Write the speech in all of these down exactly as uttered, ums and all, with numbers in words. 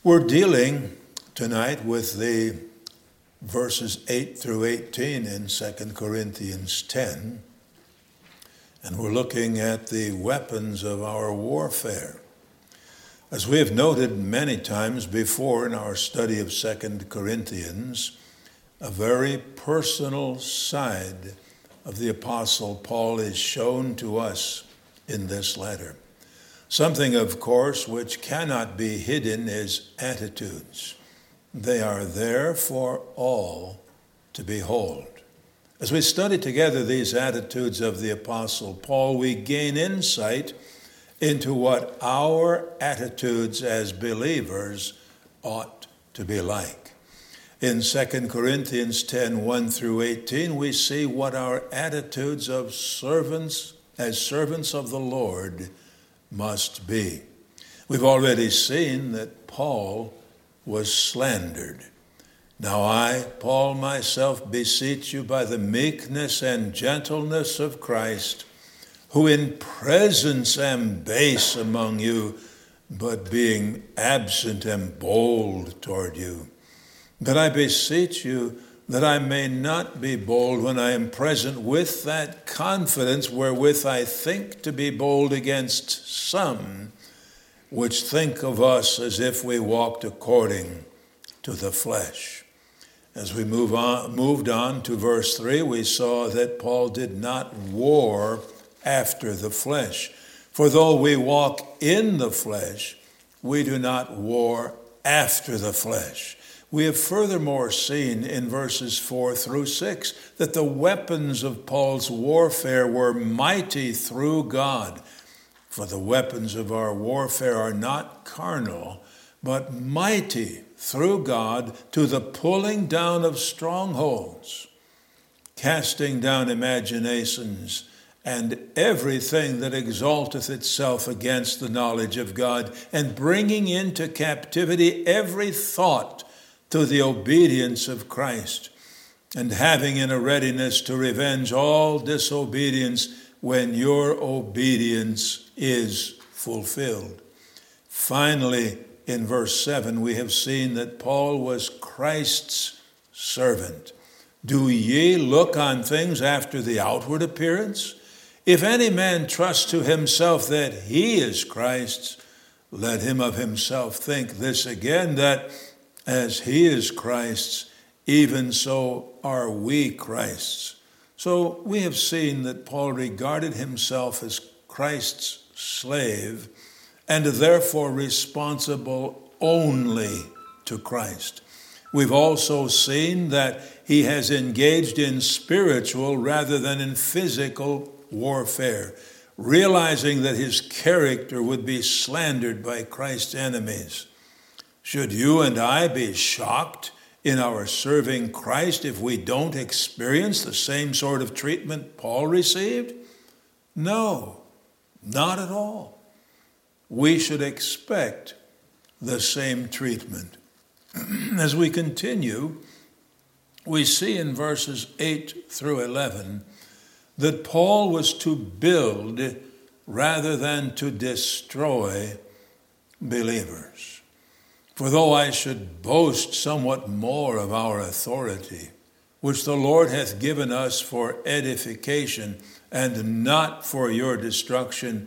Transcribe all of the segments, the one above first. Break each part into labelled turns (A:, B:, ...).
A: We're dealing tonight with the verses eight through eighteen in Second Corinthians ten, and we're looking at the weapons of our warfare. As we have noted many times before in our study of Second Corinthians, a very personal side of the Apostle Paul is shown to us in this letter. Something, of course, which cannot be hidden is attitudes. They are there for all to behold. As we study together these attitudes of the Apostle Paul, we gain insight into what our attitudes as believers ought to be like. In Second Corinthians ten, one through eighteen, we see what our attitudes of servants, as servants of the Lord, must be. We've already seen that Paul was slandered. Now I, Paul, myself beseech you by the meekness and gentleness of Christ, who in presence am base among you, but being absent am bold toward you. But I beseech you that I may not be bold when I am present with that confidence wherewith I think to be bold against some, which think of us as if we walked according to the flesh. As we move on, moved on to verse three, we saw that Paul did not war after the flesh. For though we walk in the flesh, we do not war after the flesh. We have furthermore seen in verses four through six that the weapons of Paul's warfare were mighty through God. For the weapons of our warfare are not carnal, but mighty through God to the pulling down of strongholds, casting down imaginations, and everything that exalteth itself against the knowledge of God, and bringing into captivity every thought to the obedience of Christ, and having in a readiness to revenge all disobedience when your obedience is fulfilled. Finally, in verse seven, we have seen that Paul was Christ's servant. Do ye look on things after the outward appearance? If any man trust to himself that he is Christ's, let him of himself think this again, that as he is Christ's, even so are we Christ's. So we have seen that Paul regarded himself as Christ's slave and therefore responsible only to Christ. We've also seen that he has engaged in spiritual rather than in physical warfare, realizing that his character would be slandered by Christ's enemies. Should you and I be shocked in our serving Christ if we don't experience the same sort of treatment Paul received? No, not at all. We should expect the same treatment. As we continue, we see in verses eight through eleven that Paul was to build rather than to destroy believers. For though I should boast somewhat more of our authority, which the Lord hath given us for edification and not for your destruction,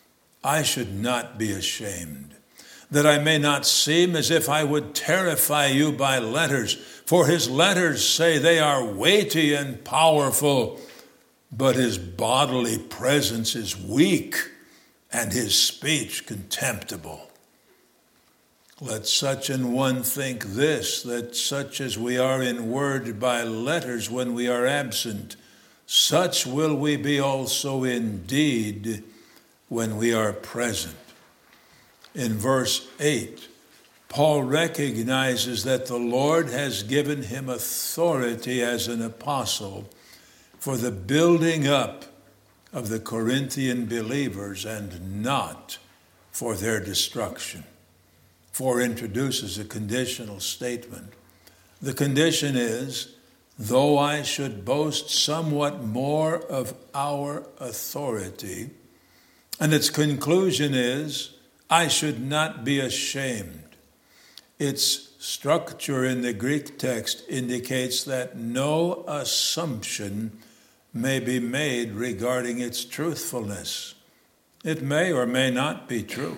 A: I should not be ashamed, that I may not seem as if I would terrify you by letters. For his letters say they are weighty and powerful, but his bodily presence is weak and his speech contemptible. Let such an one think this, that such as we are in word by letters when we are absent, such will we be also in deed when we are present. In verse eight, Paul recognizes that the Lord has given him authority as an apostle for the building up of the Corinthian believers and not for their destruction. For introduces a conditional statement. The condition is, though I should boast somewhat more of our authority, and its conclusion is, I should not be ashamed. its structure in the Greek text indicates that no assumption may be made regarding its truthfulness. It may or may not be true.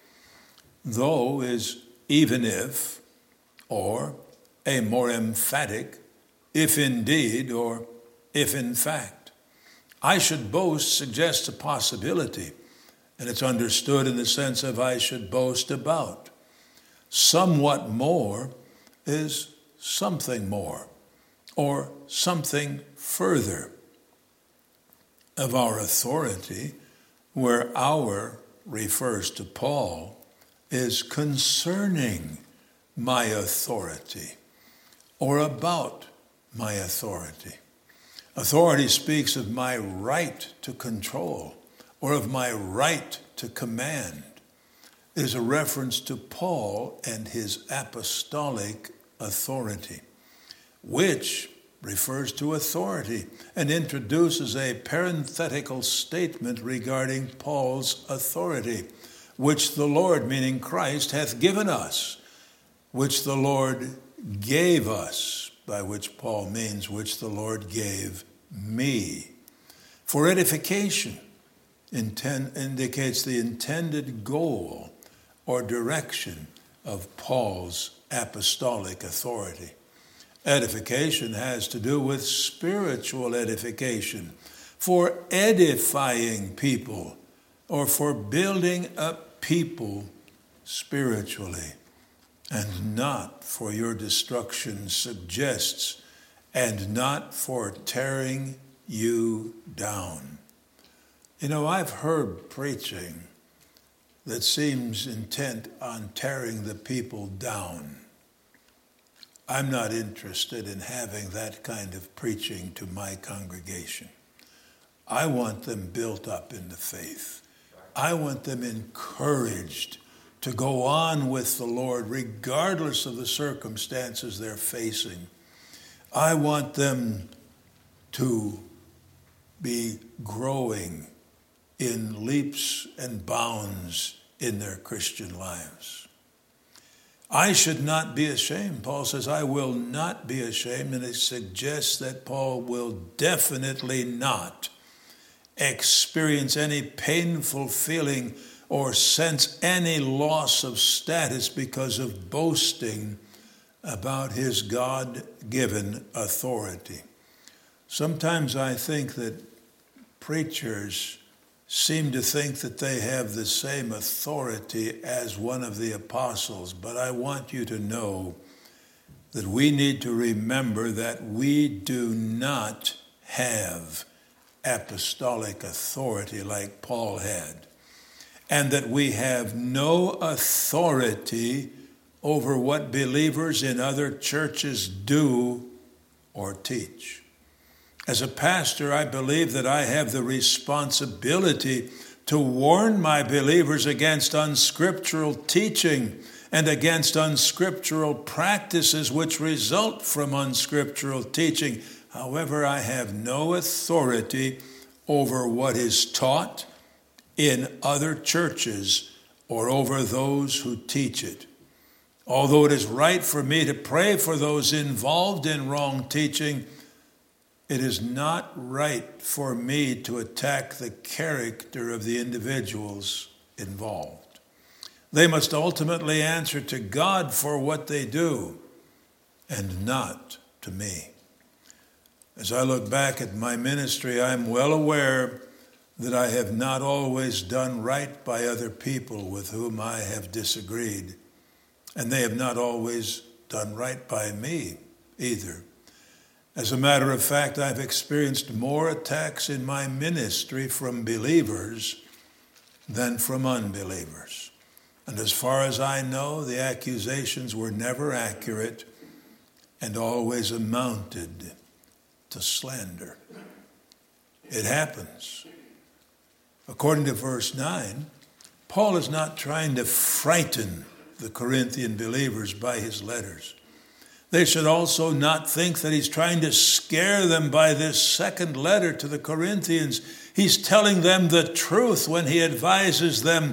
A: Though is even if, or a more emphatic, if indeed, or if in fact. I should boast suggests a possibility, and it's understood in the sense of I should boast about. Somewhat more is something more, or something further. Of our authority, where our refers to Paul, is concerning my authority, or about my authority. Authority speaks of my right to control, or of my right to command. It is a reference to Paul and his apostolic authority, which refers to authority and introduces a parenthetical statement regarding Paul's authority, which the Lord, meaning Christ, hath given us, which the Lord gave us, by which Paul means which the Lord gave me. For edification intend, indicates the intended goal or direction of Paul's apostolic authority. Edification has to do with spiritual edification, for edifying people, or for building up people spiritually, and not for your destruction, suggests, and not for tearing you down. You know, I've heard preaching that seems intent on tearing the people down. I'm not interested in having that kind of preaching to my congregation. I want them built up in the faith. I want them encouraged to go on with the Lord regardless of the circumstances they're facing. I want them to be growing in leaps and bounds in their Christian lives. I should not be ashamed. Paul says, I will not be ashamed, and it suggests that Paul will definitely not experience any painful feeling or sense any loss of status because of boasting about his God-given authority. Sometimes I think that preachers seem to think that they have the same authority as one of the apostles, but I want you to know that we need to remember that we do not have apostolic authority like Paul had, and that we have no authority over what believers in other churches do or teach. As a pastor, I believe that I have the responsibility to warn my believers against unscriptural teaching and against unscriptural practices which result from unscriptural teaching. However, I have no authority over what is taught in other churches or over those who teach it. Although it is right for me to pray for those involved in wrong teaching, it is not right for me to attack the character of the individuals involved. They must ultimately answer to God for what they do, and not to me. As I look back at my ministry, I'm well aware that I have not always done right by other people with whom I have disagreed, and they have not always done right by me either. As a matter of fact, I've experienced more attacks in my ministry from believers than from unbelievers. And as far as I know, the accusations were never accurate and always amounted to slander. It happens. According to verse nine, Paul is not trying to frighten the Corinthian believers by his letters. They should also not think that he's trying to scare them by this second letter to the Corinthians. He's telling them the truth when he advises them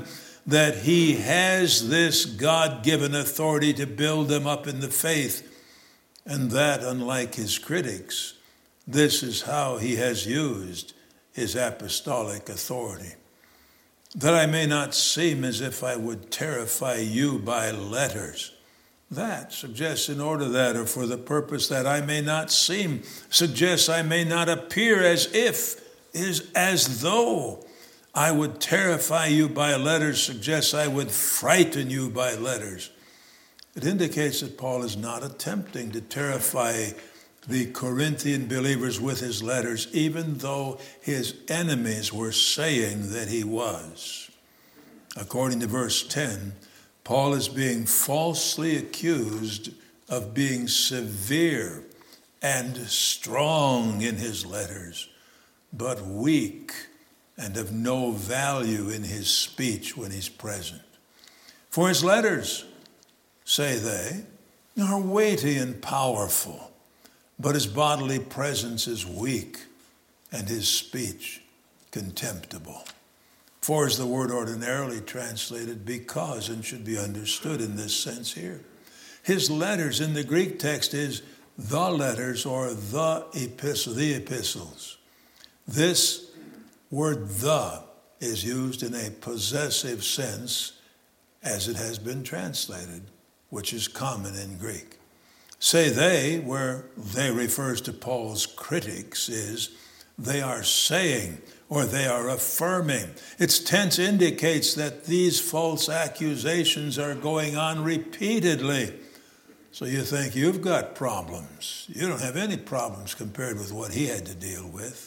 A: that he has this God-given authority to build them up in the faith, and that, unlike his critics, this is how he has used his apostolic authority. That I may not seem as if I would terrify you by letters. That suggests in order that, or for the purpose that I may not seem, suggests I may not appear as if, is as though I would terrify you by letters, suggests I would frighten you by letters. It indicates that Paul is not attempting to terrify the Corinthian believers with his letters, even though his enemies were saying that he was. According to verse ten, Paul is being falsely accused of being severe and strong in his letters, but weak and of no value in his speech when he's present. For his letters, say they, are weighty and powerful, but his bodily presence is weak and his speech contemptible. For is the word ordinarily translated because, and should be understood in this sense here. His letters in the Greek text is the letters or the epistle, the epistles. This word the is used in a possessive sense as it has been translated, which is common in Greek. Say they, where they refers to Paul's critics, is they are saying or they are affirming. Its tense indicates that these false accusations are going on repeatedly. So you think you've got problems. You don't have any problems compared with what he had to deal with.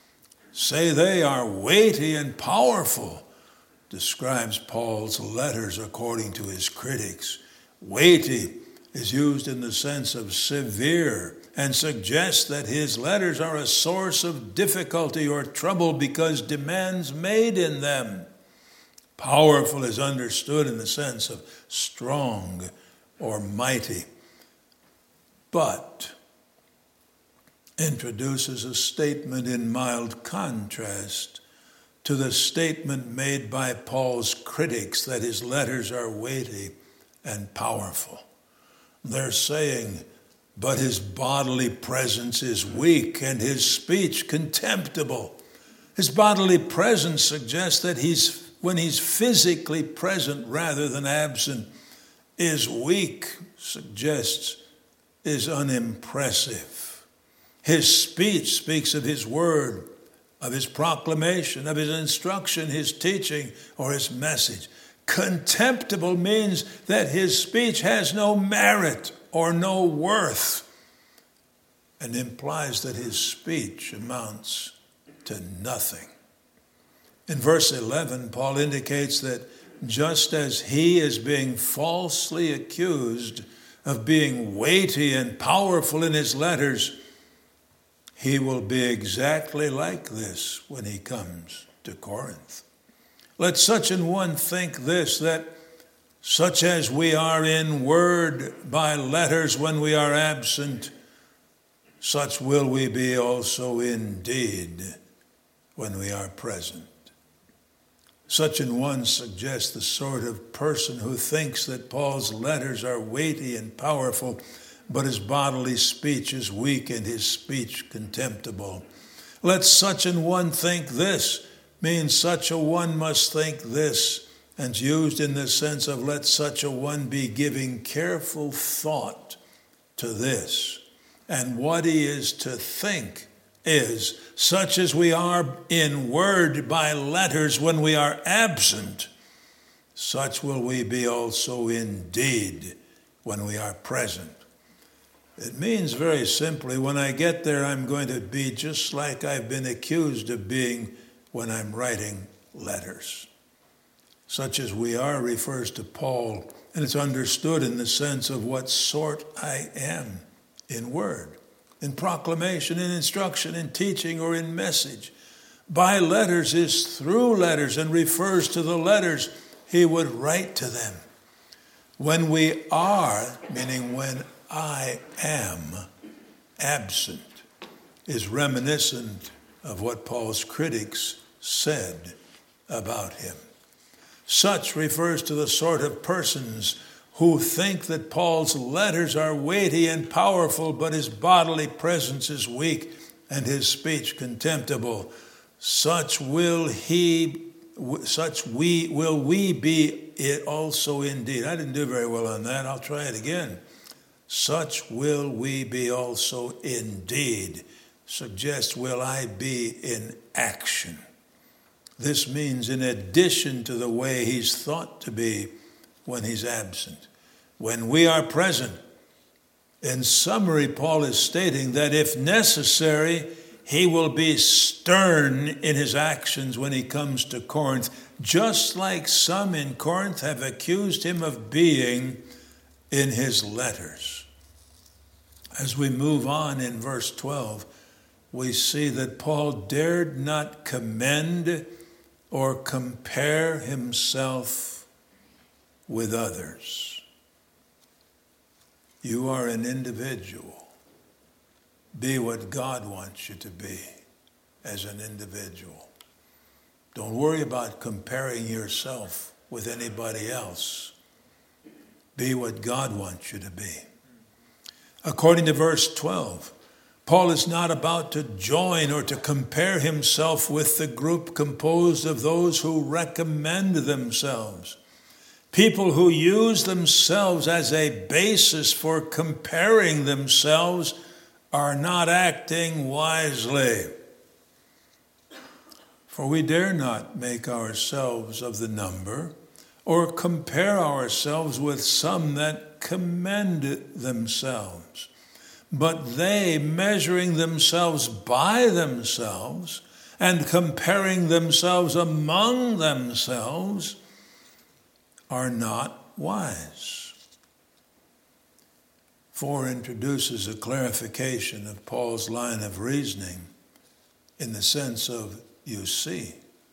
A: Say they are weighty and powerful, describes Paul's letters according to his critics. Weighty is used in the sense of severe and suggests that his letters are a source of difficulty or trouble because demands made in them. Powerful is understood in the sense of strong or mighty, but introduces a statement in mild contrast to the statement made by Paul's critics that his letters are weighty and powerful. They're saying, but his bodily presence is weak and his speech contemptible. His bodily presence suggests that he's, when he's physically present rather than absent, is weak, suggests is unimpressive. His speech speaks of his word, of his proclamation, of his instruction, his teaching, or his message. Contemptible means that his speech has no merit or no worth, and implies that his speech amounts to nothing. In verse eleven, Paul indicates that just as he is being falsely accused of being weighty and powerful in his letters, he will be exactly like this when he comes to Corinth. Let such an one think this, that such as we are in word by letters when we are absent, such will we be also in deed when we are present. Such an one suggests the sort of person who thinks that Paul's letters are weighty and powerful, but his bodily speech is weak and his speech contemptible. Let such an one think this means such a one must think this, and it's used in the sense of let such a one be giving careful thought to this. And what he is to think is, such as we are in word by letters when we are absent, such will we be also in deed when we are present. It means very simply, when I get there, I'm going to be just like I've been accused of being when I'm writing letters. Such as we are refers to Paul, and it's understood in the sense of what sort I am in word, in proclamation, in instruction, in teaching, or in message. By letters is through letters and refers to the letters he would write to them. When we are, meaning when I am absent, is reminiscent of what Paul's critics said about him. Such refers to the sort of persons who think that Paul's letters are weighty and powerful, but his bodily presence is weak and his speech contemptible. Such will he, such we will we be it also indeed. I didn't do very well on that. I'll try it again. Such will we be also indeed. Suggests, will I be in action? This means in addition to the way he's thought to be when he's absent. When we are present, in summary, Paul is stating that if necessary, he will be stern in his actions when he comes to Corinth, just like some in Corinth have accused him of being in his letters. As we move on in verse twelve, we see that Paul dared not commend or compare himself with others. You are an individual. Be what God wants you to be as an individual. Don't worry about comparing yourself with anybody else. Be what God wants you to be. According to verse twelve, Paul is not about to join or to compare himself with the group composed of those who recommend themselves. People who use themselves as a basis for comparing themselves are not acting wisely. For we dare not make ourselves of the number or compare ourselves with some that commend themselves. But they, measuring themselves by themselves and comparing themselves among themselves, are not wise. four introduces a clarification of Paul's line of reasoning in the sense of, you see.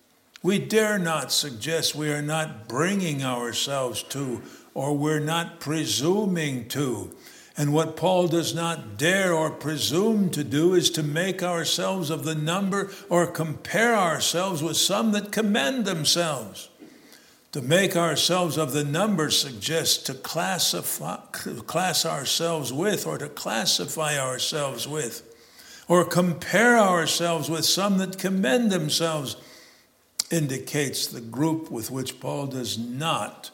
A: We dare not suggest we are not bringing ourselves to, or we're not presuming to. And what Paul does not dare or presume to do is to make ourselves of the number or compare ourselves with some that commend themselves. To make ourselves of the number suggests to classify, class ourselves with or to classify ourselves with, or compare ourselves with some that commend themselves, indicates the group with which Paul does not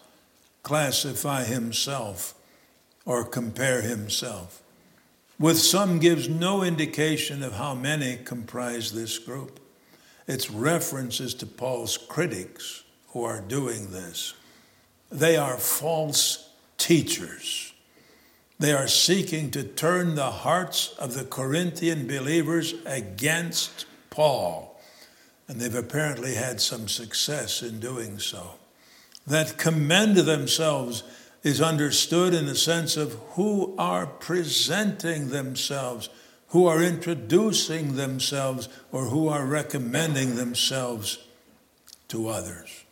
A: classify himself or compare himself. With some gives no indication of how many comprise this group. Its references to Paul's critics who are doing this. They are false teachers. They are seeking to turn the hearts of the Corinthian believers against Paul. And they've apparently had some success in doing so. That commend themselves is understood in the sense of who are presenting themselves, who are introducing themselves, or who are recommending themselves to others.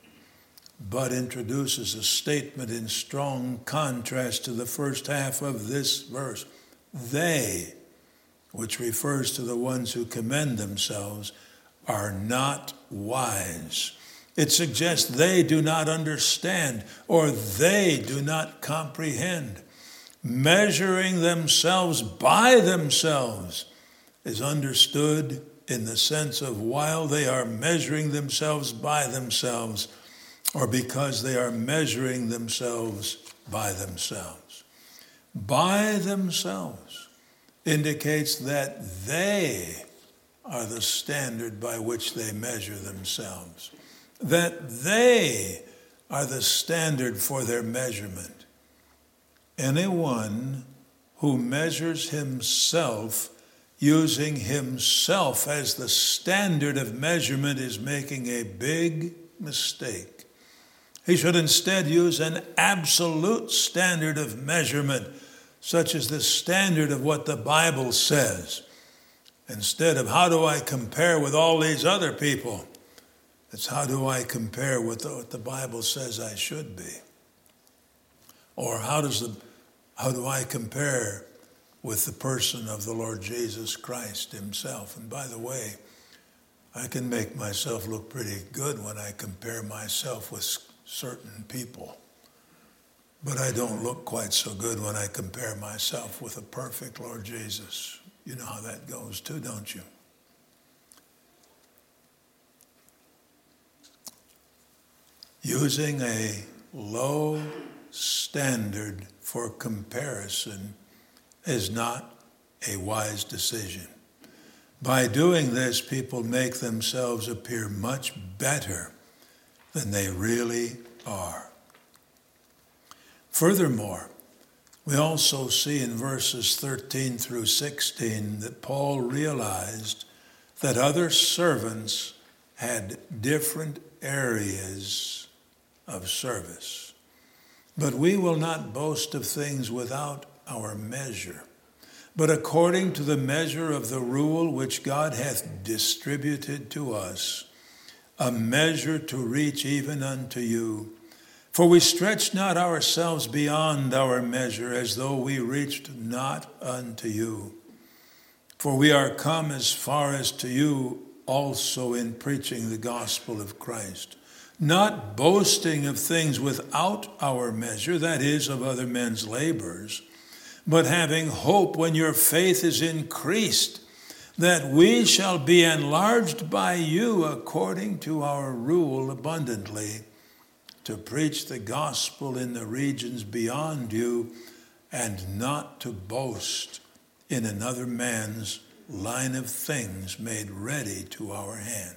A: But introduces a statement in strong contrast to the first half of this verse. They, which refers to the ones who commend themselves, are not wise. It suggests they do not understand or they do not comprehend. Measuring themselves by themselves is understood in the sense of while they are measuring themselves by themselves, or because they are measuring themselves by themselves. By themselves indicates that they are the standard by which they measure themselves, that they are the standard for their measurement. Anyone who measures himself using himself as the standard of measurement is making a big mistake. He should instead use an absolute standard of measurement, such as the standard of what the Bible says. Instead of how do I compare with all these other people, it's how do I compare with what the Bible says I should be? Or how does the how do I compare with the person of the Lord Jesus Christ himself? And by the way, I can make myself look pretty good when I compare myself with certain people. But I don't look quite so good when I compare myself with a perfect Lord Jesus. You know how that goes too, don't you? Using a low standard for comparison is not a wise decision. By doing this, people make themselves appear much better than they really are. Furthermore, we also see in verses thirteen through sixteen that Paul realized that other servants had different areas of service. But we will not boast of things without our measure, but according to the measure of the rule which God hath distributed to us, a measure to reach even unto you. For we stretch not ourselves beyond our measure, as though we reached not unto you. For we are come as far as to you also in preaching the gospel of Christ, not boasting of things without our measure, that is, of other men's labors, but having hope when your faith is increased, that we shall be enlarged by you according to our rule abundantly, to preach the gospel in the regions beyond you, and not to boast in another man's line of things made ready to our hand.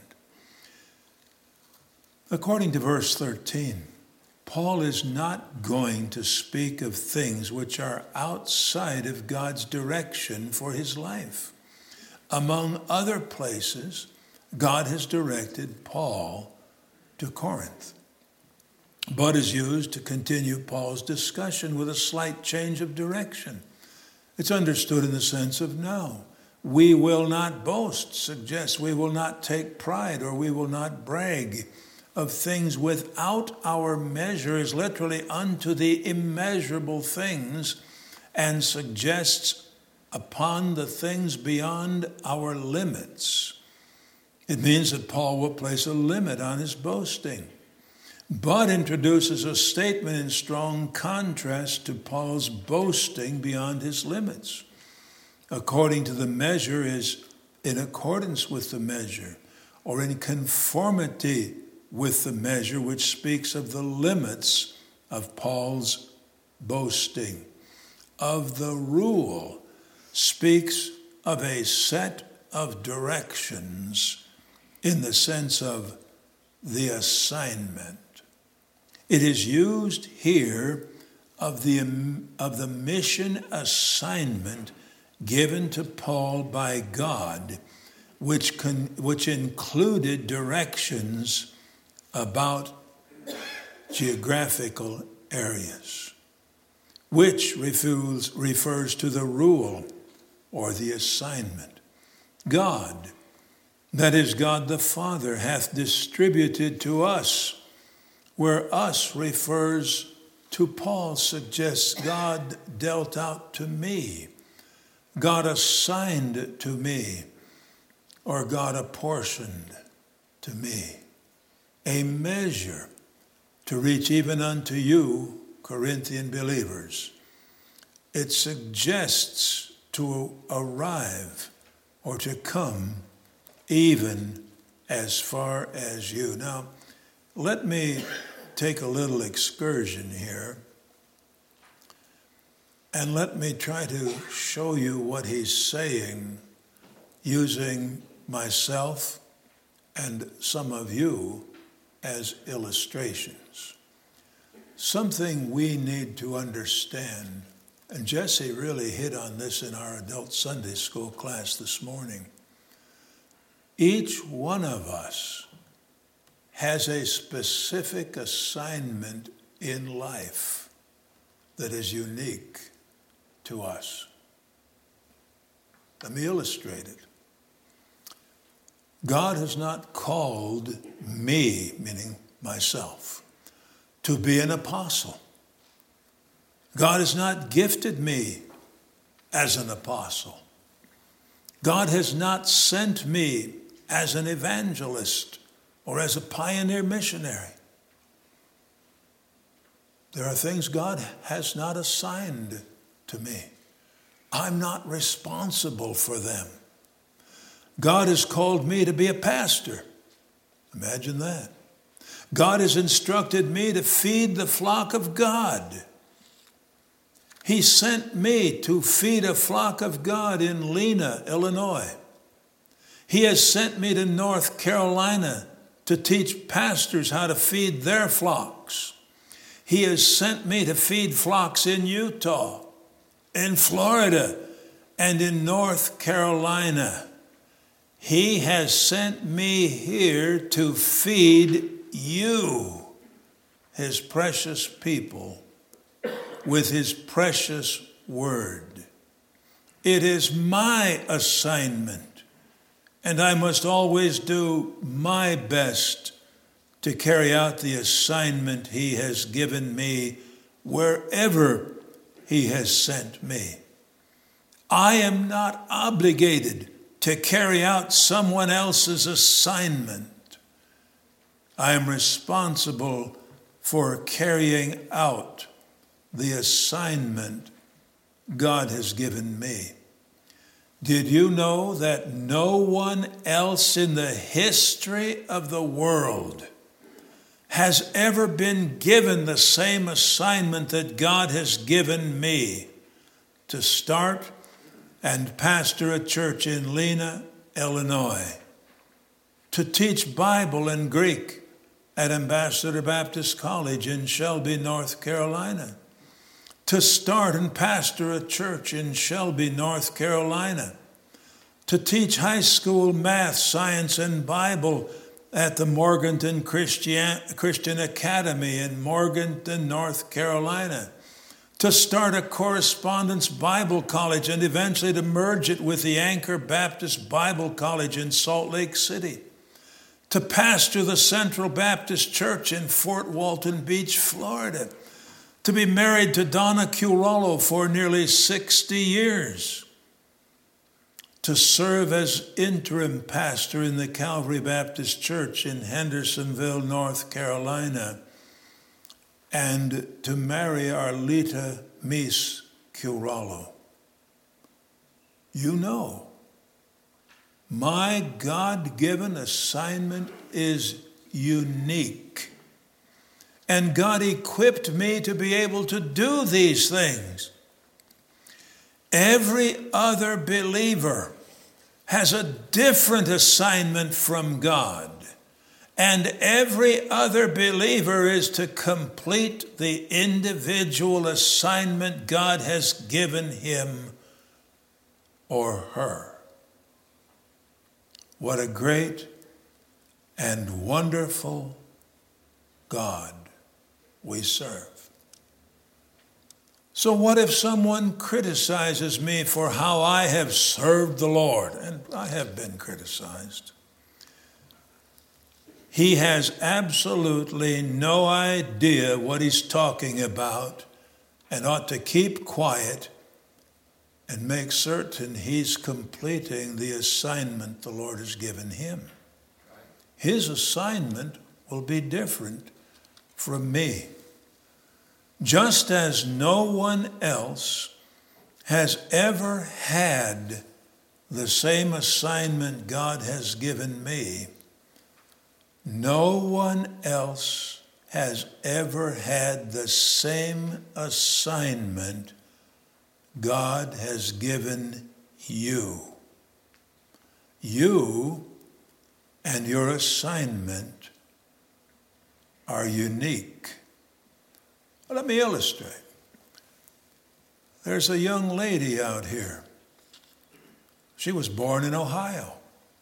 A: According to verse thirteen, Paul is not going to speak of things which are outside of God's direction for his life. Among other places, God has directed Paul to Corinth, but is used to continue Paul's discussion with a slight change of direction. It's understood in the sense of now. We will not boast, suggests we will not take pride or we will not brag of things without our measure, is literally unto the immeasurable things, and suggests upon the things beyond our limits. It means that Paul will place a limit on his boasting, but introduces a statement in strong contrast to Paul's boasting beyond his limits. According to the measure is in accordance with the measure, or in conformity with the measure, which speaks of the limits of Paul's boasting. Of the rule speaks of a set of directions in the sense of the assignment. It is used here of the, of the mission assignment given to Paul by God, which, con, which included directions about geographical areas, which refers, refers to the rule or the assignment. God, that is God the Father, hath distributed to us, where us refers to Paul, suggests God dealt out to me, God assigned to me, or God apportioned to me. A measure to reach even unto you, Corinthian believers. It suggests to arrive or to come even as far as you. Now, let me take a little excursion here, and let me try to show you what he's saying using myself and some of you as illustrations. Something we need to understand, and Jesse really hit on this in our adult Sunday school class this morning. Each one of us has a specific assignment in life that is unique to us. Let me illustrate it. God has not called me, meaning myself, to be an apostle. God has not gifted me as an apostle. God has not sent me as an evangelist or as a pioneer missionary. There are things God has not assigned to me. I'm not responsible for them. God has called me to be a pastor. Imagine that. God has instructed me to feed the flock of God. He sent me to feed a flock of God in Lena, Illinois. He has sent me to North Carolina to teach pastors how to feed their flocks. He has sent me to feed flocks in Utah, in Florida, and in North Carolina. He has sent me here to feed you, his precious people, with his precious word. It is my assignment, and I must always do my best to carry out the assignment he has given me wherever he has sent me. I am not obligated to carry out someone else's assignment. I am responsible for carrying out the assignment God has given me. Did you know that no one else in the history of the world has ever been given the same assignment that God has given me, to start and pastor a church in Lena, Illinois, to teach Bible and Greek at Ambassador Baptist College in Shelby, North Carolina, to start and pastor a church in Shelby, North Carolina, to teach high school math, science, and Bible at the Morganton Christian, Christian Academy in Morganton, North Carolina, to start a correspondence Bible college and eventually to merge it with the Anchor Baptist Bible College in Salt Lake City, to pastor the Central Baptist Church in Fort Walton Beach, Florida, to be married to Donna Curolo for nearly sixty years, to serve as interim pastor in the Calvary Baptist Church in Hendersonville, North Carolina, and to marry Arlita Mies Curolo. You know, my God-given assignment is unique. And God equipped me to be able to do these things. Every other believer has a different assignment from God. And every other believer is to complete the individual assignment God has given him or her. What a great and wonderful God we serve. So what if someone criticizes me for how I have served the Lord? And I have been criticized. He has absolutely no idea what he's talking about and ought to keep quiet and make certain he's completing the assignment the Lord has given him. His assignment will be different from me. Just as no one else has ever had the same assignment God has given me, no one else has ever had the same assignment God has given you. You and your assignment are unique. Let me illustrate. There's a young lady out here. She was born in Ohio.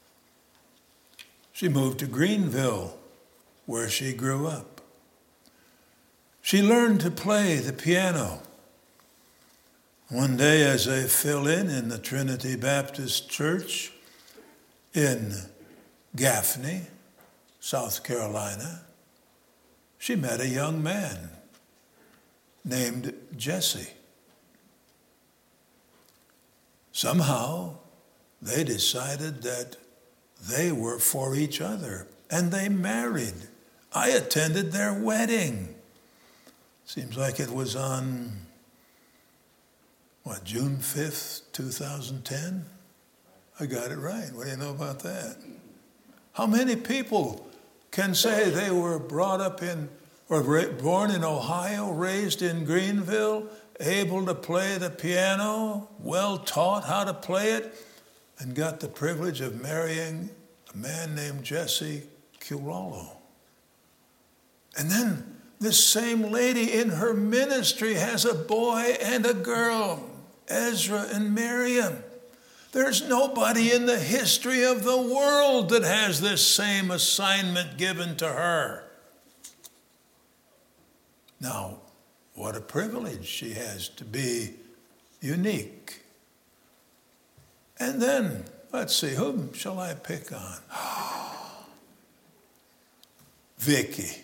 A: She moved to Greenville, where she grew up. She learned to play the piano. One day, as a fill-in in the Trinity Baptist Church in Gaffney, South Carolina, she met a young man named Jesse. Somehow, they decided that they were for each other, and they married. I attended their wedding. Seems like it was on, what, June fifth, two thousand ten? I got it right. What do you know about that? How many people can say they were brought up in, or born in Ohio, raised in Greenville, able to play the piano, well taught how to play it, and got the privilege of marrying a man named Jesse Curalo? And then this same lady in her ministry has a boy and a girl, Ezra and Miriam. There's nobody in the history of the world that has this same assignment given to her. Now, what a privilege she has to be unique. And then, let's see, whom shall I pick on? Vicky.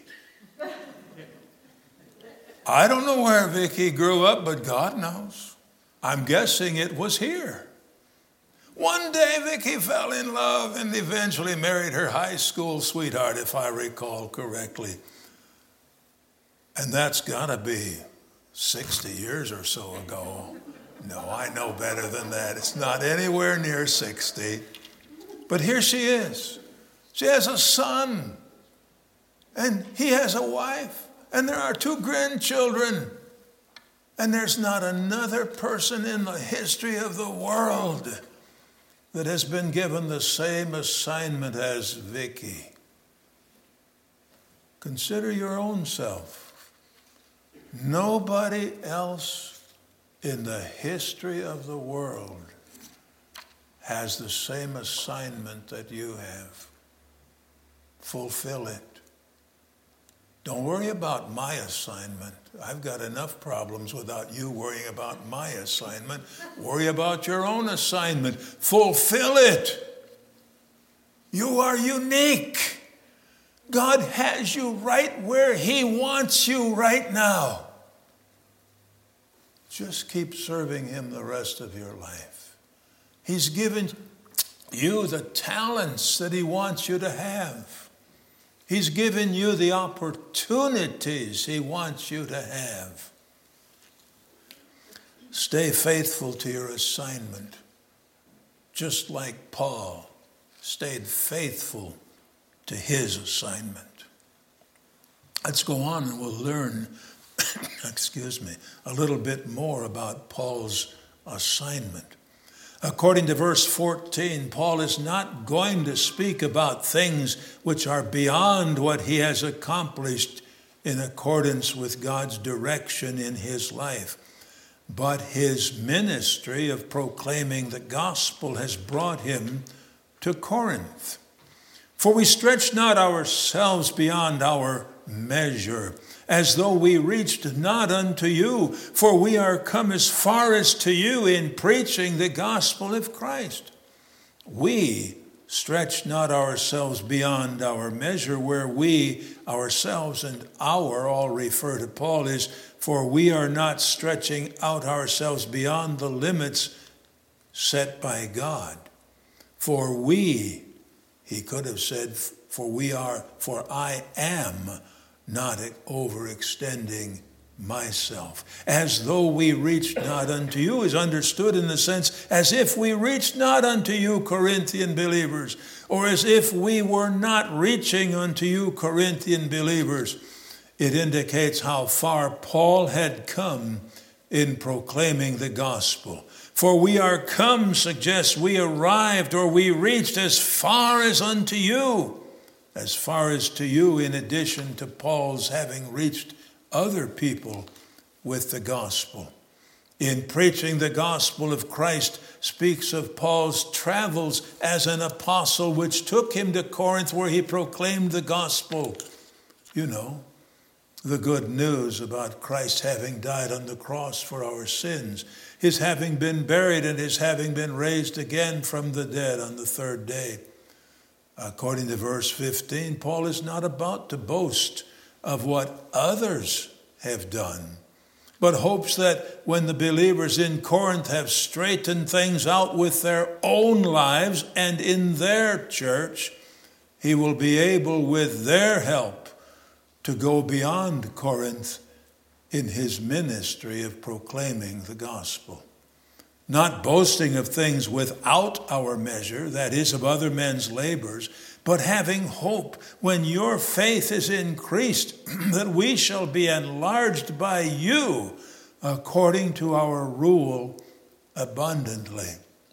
A: I don't know where Vicky grew up, but God knows. I'm guessing it was here. One day, Vicky fell in love and eventually married her high school sweetheart, if I recall correctly. And that's got to be sixty years or so ago. No, I know better than that. It's not anywhere near sixty. But here she is. She has a son. And he has a wife. And there are two grandchildren. And there's not another person in the history of the world that has been given the same assignment as Vicky. Consider your own self. Nobody else in the history of the world has the same assignment that you have. Fulfill it. Don't worry about my assignment. I've got enough problems without you worrying about my assignment. Worry about your own assignment. Fulfill it. You are unique. God has you right where He wants you right now. Just keep serving Him the rest of your life. He's given you the talents that He wants you to have. He's given you the opportunities He wants you to have. Stay faithful to your assignment, just like Paul stayed faithful to his assignment. Let's go on and we'll learn, excuse me, a little bit more about Paul's assignment. According to verse fourteen, Paul is not going to speak about things which are beyond what he has accomplished in accordance with God's direction in his life. But his ministry of proclaiming the gospel has brought him to Corinth. For we stretch not ourselves beyond our measure, as though we reached not unto you, for we are come as far as to you in preaching the gospel of Christ. We stretch not ourselves beyond our measure, where we ourselves and our all refer to Paul is, for we are not stretching out ourselves beyond the limits set by God. For we, he could have said, for we are, for I am not overextending myself. As though we reached not unto you is understood in the sense as if we reached not unto you, Corinthian believers, or as if we were not reaching unto you, Corinthian believers. It indicates how far Paul had come in proclaiming the gospel. For we are come suggests we arrived or we reached as far as unto you. As far as to you, in addition to Paul's having reached other people with the gospel. In preaching the gospel of Christ speaks of Paul's travels as an apostle, which took him to Corinth where he proclaimed the gospel. You know, the good news about Christ having died on the cross for our sins, his having been buried and his having been raised again from the dead on the third day. According to verse fifteen, Paul is not about to boast of what others have done, but hopes that when the believers in Corinth have straightened things out with their own lives and in their church, he will be able, with their help, to go beyond Corinth in his ministry of proclaiming the gospel. Not boasting of things without our measure, that is, of other men's labors, but having hope when your faith is increased, that we shall be enlarged by you according to our rule abundantly.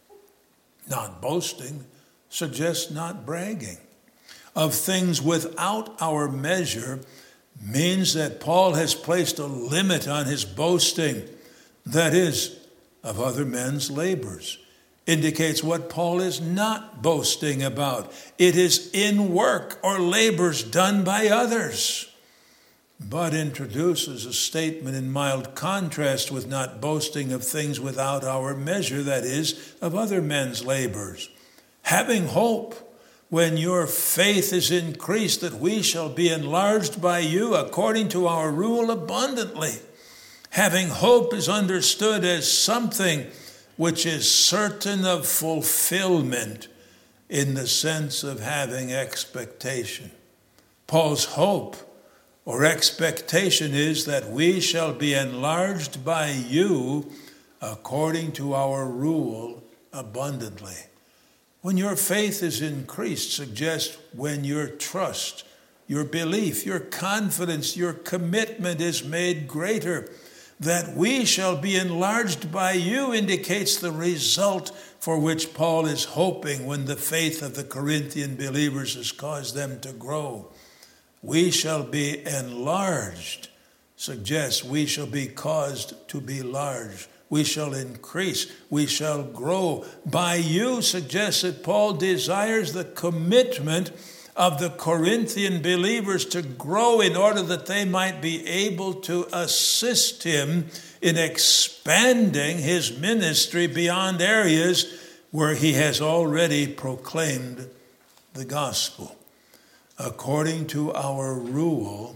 A: Not boasting suggests not bragging. Of things without our measure means that Paul has placed a limit on his boasting, that is, of other men's labors. Indicates what Paul is not boasting about. It is in work or labors done by others. But introduces a statement in mild contrast with not boasting of things without our measure, that is, of other men's labors. Having hope when your faith is increased, that we shall be enlarged by you according to our rule abundantly. Having hope is understood as something which is certain of fulfillment in the sense of having expectation. Paul's hope or expectation is that we shall be enlarged by you according to our rule abundantly. When your faith is increased suggests when your trust, your belief, your confidence, your commitment is made greater. That we shall be enlarged by you indicates the result for which Paul is hoping when the faith of the Corinthian believers has caused them to grow. We shall be enlarged suggests we shall be caused to be large. We shall increase. We shall grow. By you suggests that Paul desires the commitment of the Corinthian believers to grow in order that they might be able to assist him in expanding his ministry beyond areas where he has already proclaimed the gospel. According to our rule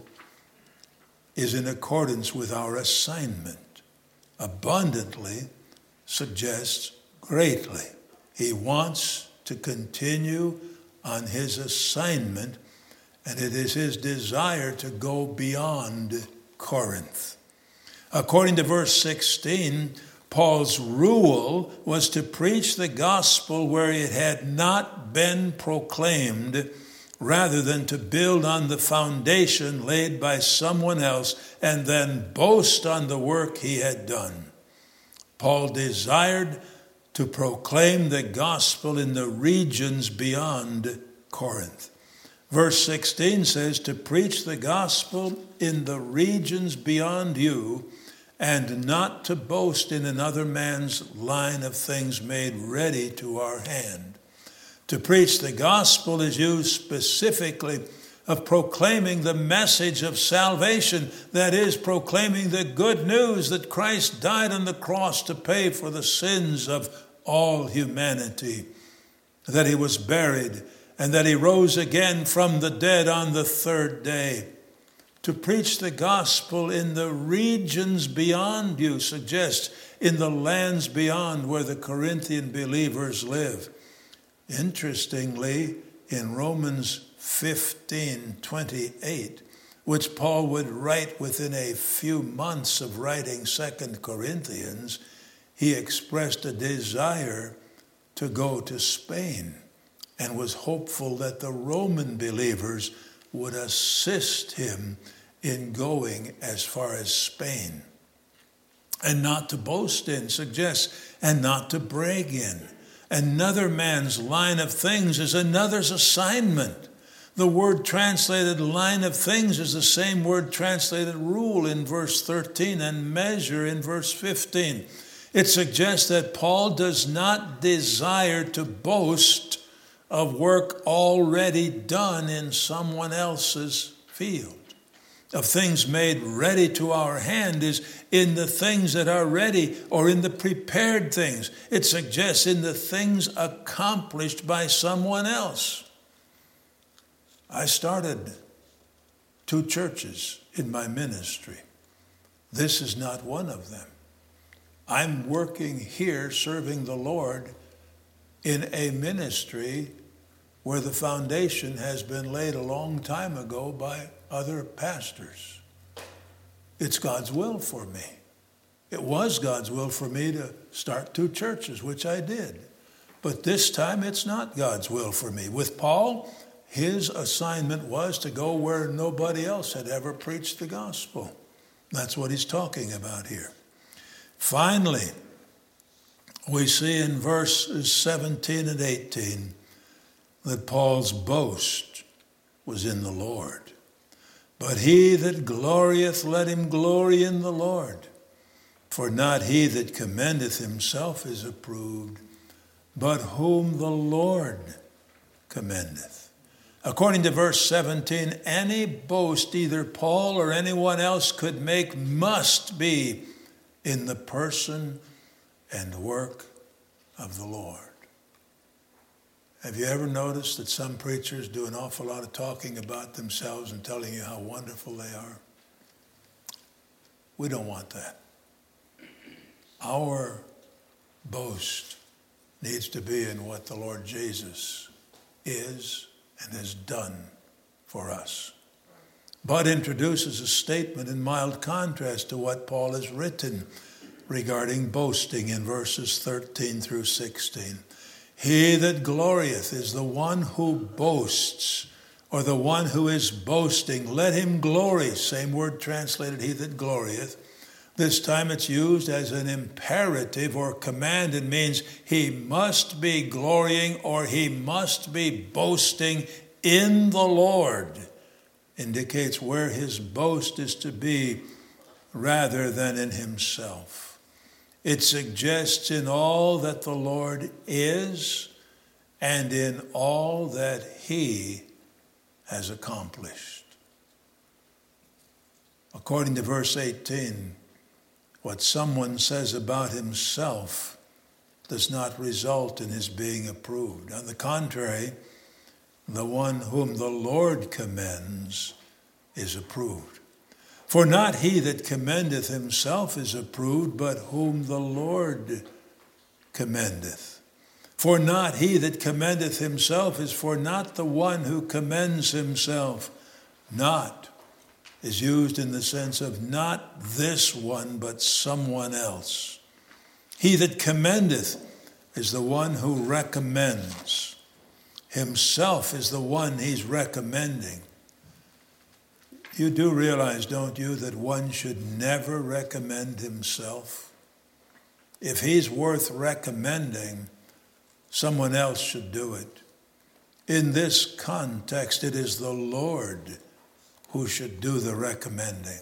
A: is in accordance with our assignment. Abundantly suggests greatly. He wants to continue on his assignment, and it is his desire to go beyond Corinth. According to verse sixteen, Paul's rule was to preach the gospel where it had not been proclaimed, rather than to build on the foundation laid by someone else and then boast on the work he had done. Paul desired to proclaim the gospel in the regions beyond Corinth. Verse sixteen says, to preach the gospel in the regions beyond you, and not to boast in another man's line of things made ready to our hand. To preach the gospel is used specifically of proclaiming the message of salvation, that is, proclaiming the good news that Christ died on the cross to pay for the sins of all humanity, that he was buried, and that he rose again from the dead on the third day. To preach the gospel in the regions beyond you suggests in the lands beyond where the Corinthian believers live. Interestingly, in Romans fifteen twenty-eight, which Paul would write within a few months of writing Second Corinthians, he expressed a desire to go to Spain and was hopeful that the Roman believers would assist him in going as far as Spain. And not to boast in suggests, and not to brag in. Another man's line of things is another's assignment. The word translated line of things is the same word translated rule in verse thirteen and measure in verse fifteen. It suggests that Paul does not desire to boast of work already done in someone else's field. Of things made ready to our hand is in the things that are ready, or in the prepared things. It suggests in the things accomplished by someone else. I started two churches in my ministry. This is not one of them. I'm working here serving the Lord in a ministry where the foundation has been laid a long time ago by other pastors. It's God's will for me. It was God's will for me to start two churches, which I did. But this time it's not God's will for me. With Paul, his assignment was to go where nobody else had ever preached the gospel. That's what he's talking about here. Finally, we see in verses seventeen and eighteen that Paul's boast was in the Lord. But he that glorieth, let him glory in the Lord. For not he that commendeth himself is approved, but whom the Lord commendeth. According to verse seventeen, any boast either Paul or anyone else could make must be in the person and work of the Lord. Have you ever noticed that some preachers do an awful lot of talking about themselves and telling you how wonderful they are? We don't want that. Our boast needs to be in what the Lord Jesus is and has done for us. But introduces a statement in mild contrast to what Paul has written regarding boasting in verses thirteen through sixteen. He that glorieth is the one who boasts, or the one who is boasting. Let him glory. Same word translated, he that glorieth. This time it's used as an imperative or command. It means he must be glorying or he must be boasting in the Lord. Indicates where his boast is to be rather than in himself. It suggests in all that the Lord is and in all that he has accomplished. According to verse eighteen, what someone says about himself does not result in his being approved. On the contrary, the one whom the Lord commends is approved. For not he that commendeth himself is approved, but whom the Lord commendeth. For not he that commendeth himself is for not the one who commends himself. Not is used in the sense of not this one, but someone else. He that commendeth is the one who recommends. Himself is the one he's recommending. You do realize, don't you, that one should never recommend himself? If he's worth recommending, someone else should do it. In this context, it is the Lord who should do the recommending.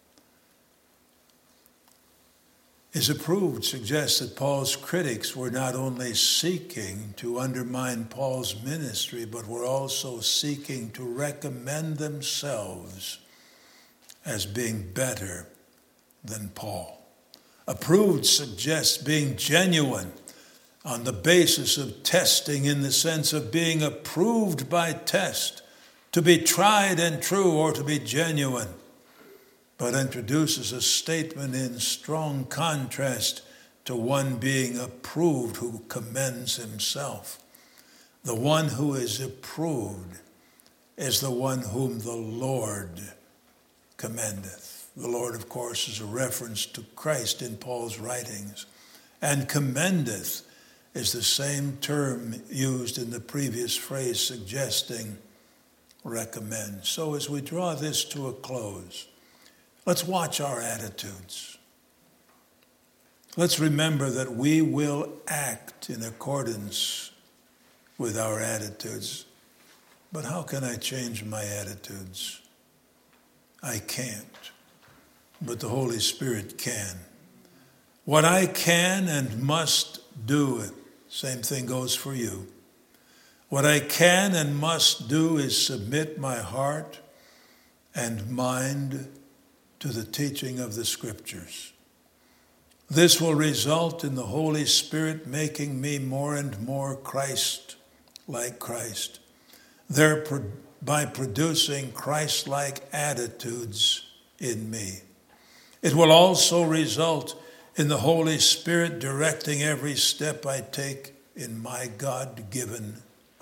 A: Is approved suggests that Paul's critics were not only seeking to undermine Paul's ministry, but were also seeking to recommend themselves as being better than Paul. Approved suggests being genuine on the basis of testing, in the sense of being approved by test, to be tried and true or to be genuine, but introduces a statement in strong contrast to one being approved who commends himself. The one who is approved is the one whom the Lord commendeth. The Lord, of course, is a reference to Christ in Paul's writings. And commendeth is the same term used in the previous phrase suggesting recommend. So as we draw this to a close, let's watch our attitudes. Let's remember that we will act in accordance with our attitudes. But how can I change my attitudes? I can't. But the Holy Spirit can. What I can and must do, same thing goes for you. What I can and must do is submit my heart and mind to the teaching of the Scriptures. This will result in the Holy Spirit making me more and more Christ, like Christ, thereby producing Christ-like attitudes in me. It will also result in the Holy Spirit directing every step I take in my God-given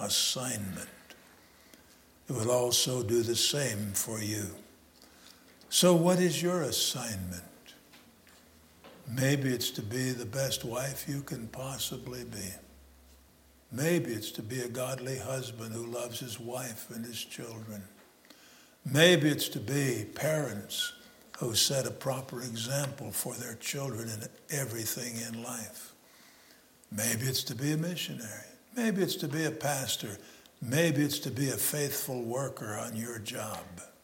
A: assignment. It will also do the same for you. So what is your assignment? Maybe it's to be the best wife you can possibly be. Maybe it's to be a godly husband who loves his wife and his children. Maybe it's to be parents who set a proper example for their children in everything in life. Maybe it's to be a missionary. Maybe it's to be a pastor. Maybe it's to be a faithful worker on your job.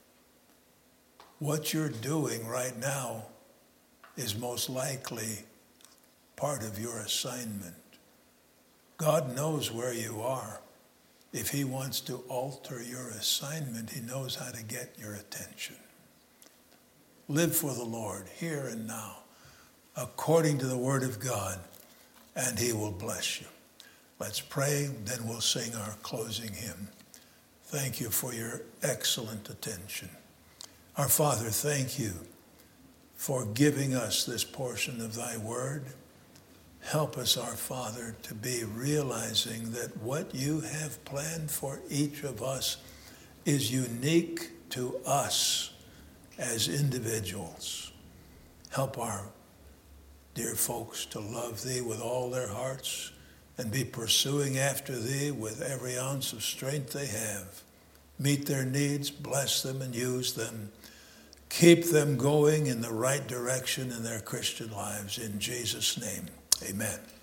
A: What you're doing right now is most likely part of your assignment. God knows where you are. If he wants to alter your assignment, he knows how to get your attention. Live for the Lord here and now, according to the word of God, and he will bless you. Let's pray, then we'll sing our closing hymn. Thank you for your excellent attention. Our Father, thank you for giving us this portion of thy word. Help us, our Father, to be realizing that what you have planned for each of us is unique to us as individuals. Help our dear folks to love thee with all their hearts and be pursuing after thee with every ounce of strength they have. Meet their needs, bless them, and use them. Keep them going in the right direction in their Christian lives. In Jesus' name, amen.